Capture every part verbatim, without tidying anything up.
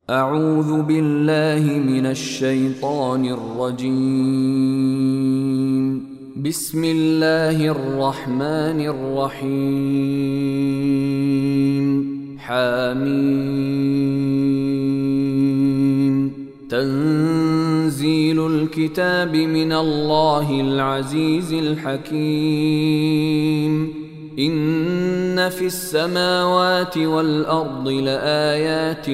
أعوذ بالله من الشيطان الرجيم. بسم الله الرحمن الرحيم. حميم. تنزيل الكتاب من الله العزيز الحكيم. إن في السماوات والأرض لآيات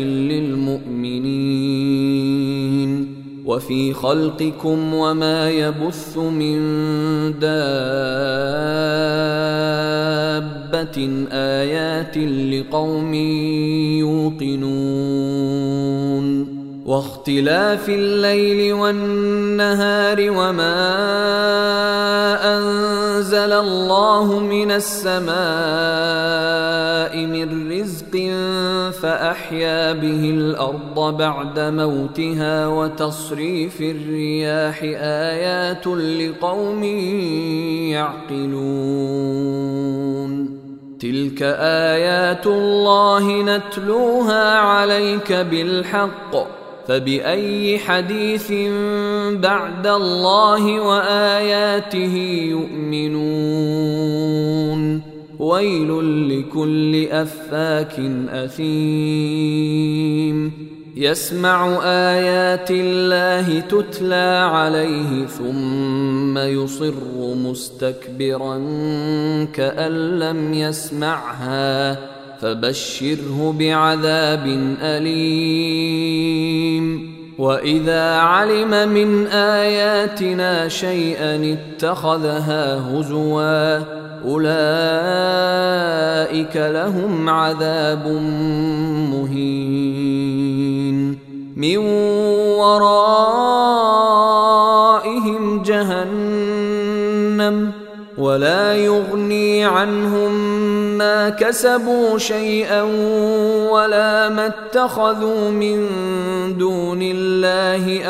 للمؤمنين وفي خلقكم وما يبث من دابة آيات لقوم يوقنون واختلاف الليل والنهار وما أنزل الله من السماء من رزق فأحيا به الأرض بعد موتها وتصريف الرياح آيات لقوم يعقلون. تلك آيات الله نتلوها عليك بالحق فبأي حديث بعد الله وآياته يؤمنون. ويل لكل أفاك أثيم يسمع آيات الله تتلى عليه ثم يصر مستكبرا كأن لم يسمعها فبشره بعذاب أليم. وإذا علم من آياتنا شيئا اتخذها هزوا أولئك لهم عذاب مهين من ورائهم جهنم ولا يغني عنهم ما كسبوا شيئا ولا ما اتخذوا من دون الله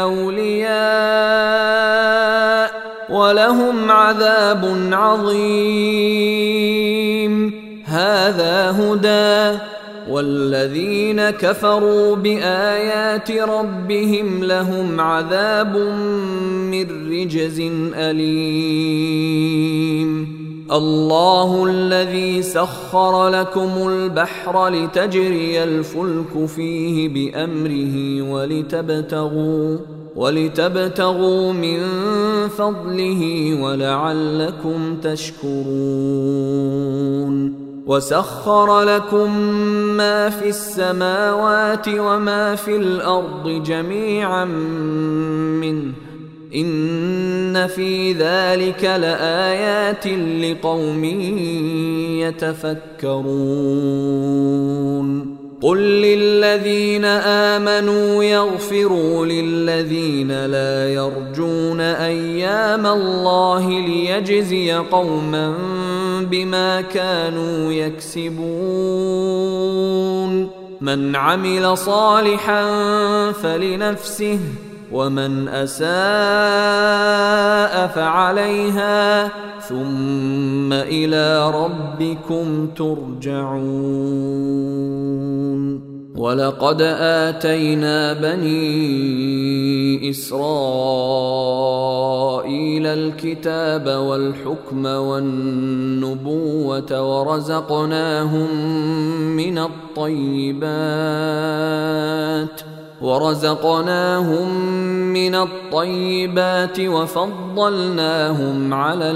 أولياء ولهم عذاب عظيم. هذا هدى والذين كفروا بآيات ربهم لهم عذاب من رجز أليم. الله الذي سخر لكم البحر لتجري الفلك فيه بأمره ولتبتغوا ولتبتغوا من فضله ولعلكم تشكرون. وسخر لكم ما في السماوات وما في الأرض جميعا منه إن في ذلك لآيات لقوم يتفكرون. قل للذين آمنوا يغفروا للذين لا يرجون أيام الله ليجزي قوما بما كانوا يكسبون. من عمل صالحا فلنفسه ومن أساء فعليها ثم إلى ربكم ترجعون. ولقد آتينا بني إسرائيل الكتاب والحكم والنبوة ورزقناهم من الطيبات ورزقناهم من الطيبات وفضلناهم على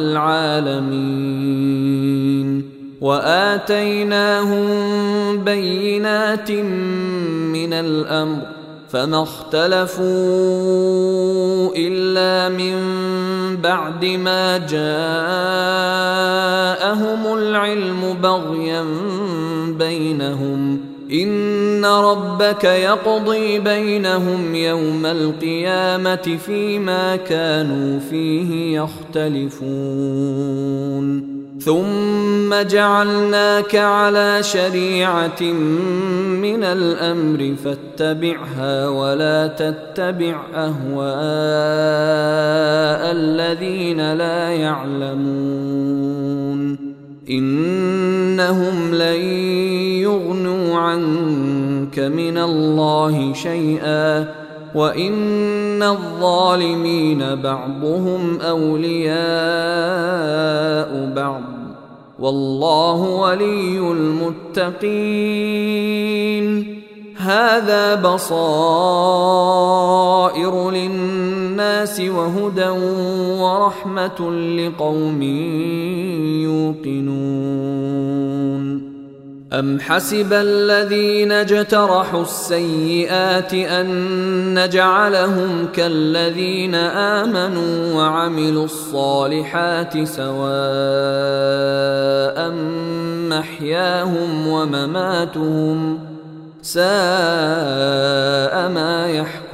العالمين وآتيناهم بينات من الأمر فما اختلفوا إلا من بعد ما جاءهم العلم بغيا بينهم إن ربك يقضي بينهم يوم القيامة فيما كانوا فيه يختلفون. ثم جعلناك على شريعة من الأمر فاتبعها ولا تتبع أهواء الذين لا يعلمون إنهم لن يغنوا عنك عنك من الله شيئا وإن الظالمين بعضهم أولياء بعض والله ولي المتقين. هذا بصائر للناس وهدى ورحمة لقوم يوقنون. أم حسب الذين اجترحوا السيئات أن نجعلهم كالذين آمنوا وعملوا الصالحات سواء محياهم ومماتهم ساء ما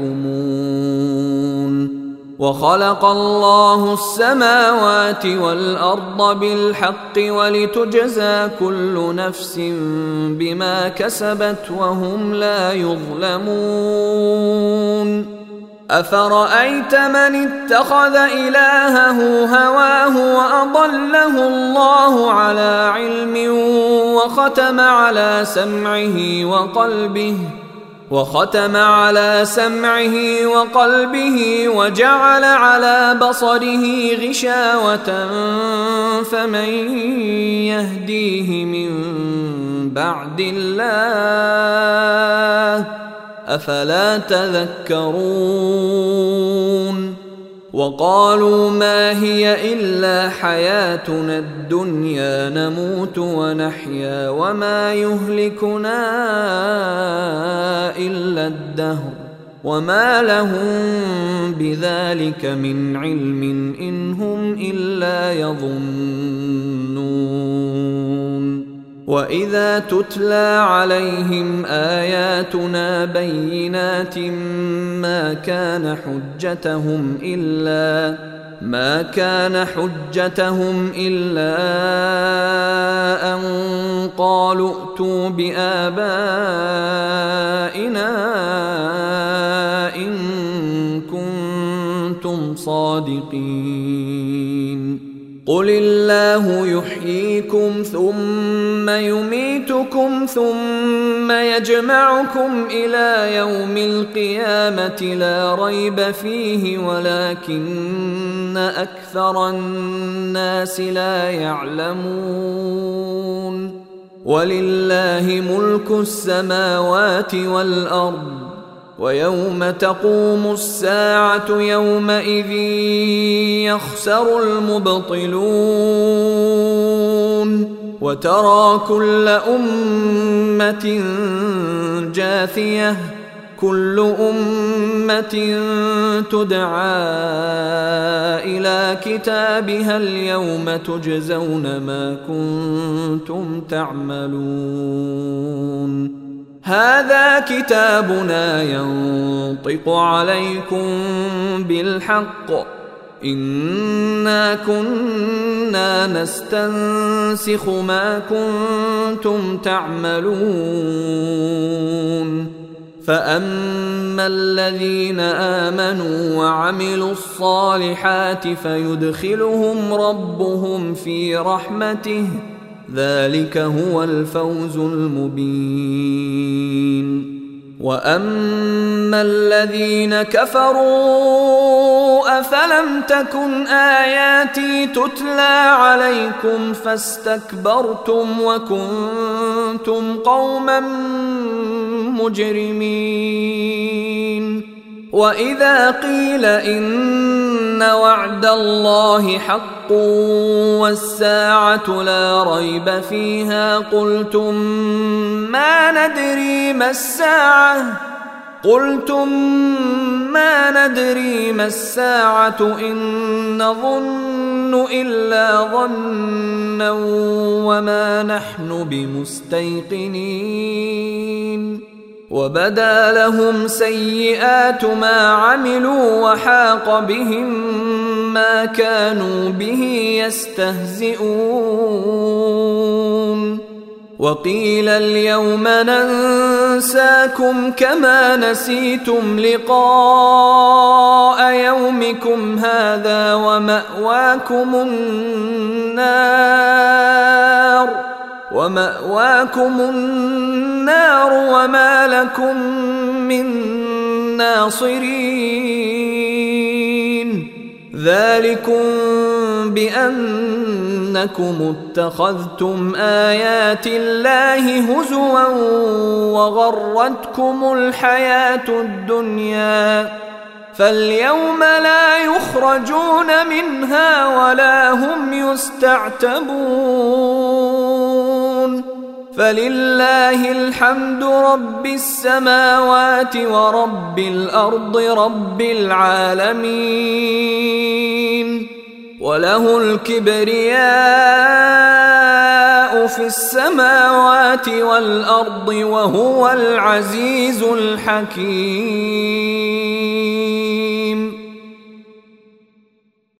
يحكمون. وخلق الله السماوات والأرض بالحق ولتجزى كل نفس بما كسبت وهم لا يظلمون. أفرأيت من اتخذ إلهه هواه وأضله الله على علم وختم على سمعه وقلبه وختم على سمعه وقلبه وجعل على بصره غشاوة فمن يهديه من بعد الله أفلا تذكرون. وقالوا ما هي إلا حياتنا الدنيا نموت ونحيا وما يهلكنا إلا الدهر وما لهم بذلك من علم إن هم إلا يظنون. وإذا تتلى عليهم آياتنا بينات ما كان حجتهم إلا ما كان حجتهم إلا أن قالوا ائتوا بآبائنا إن كنتم صادقين. قل الله يحييكم ثم يميتكم ثم يجمعكم إلى يوم القيامة لا ريب فيه ولكن أكثر الناس لا يعلمون. ولله ملك السماوات والأرض ويوم تقوم الساعة يومئذ يخسر المبطلون. وترى كل أمة جاثية كل أمة تدعى إلى كتابها اليوم تجزون ما كنتم تعملون. هذا كتابنا ينطق عليكم بالحق إنا كنا نستنسخ ما كنتم تعملون. فأما الذين آمنوا وعملوا الصالحات فيدخلهم ربهم في رحمته ذلك هو الفوز المبين. وأما الذين كفروا أفلم تكن آياتي تتلى عليكم فاستكبرتم وكنتم قوما مجرمين. وإذا قيل إن وعد الله حق والساعة لا ريب فيها قلتم ما ندري ما الساعة قلتم ما ندري ما الساعة إن نظن إلا ظنا وما نحن بمستيقنين. وبدا لهم سيئات ما عملوا وحاق بهم ما كانوا به يستهزئون. وقيل اليوم ننساكم كما نسيتم لقاء يومكم هذا ومأواكم النار ومأواكم النار وما لكم من ناصرين ذلكم بأنكم اتخذتم آيات الله هزوا وغرتكم الحياة الدنيا فاليوم لا يخرجون منها ولا هم يستعتبون فلله الحمد رب السماوات ورب الأرض رب العالمين وله الكبرياء في السماوات والأرض وهو العزيز الحكيم.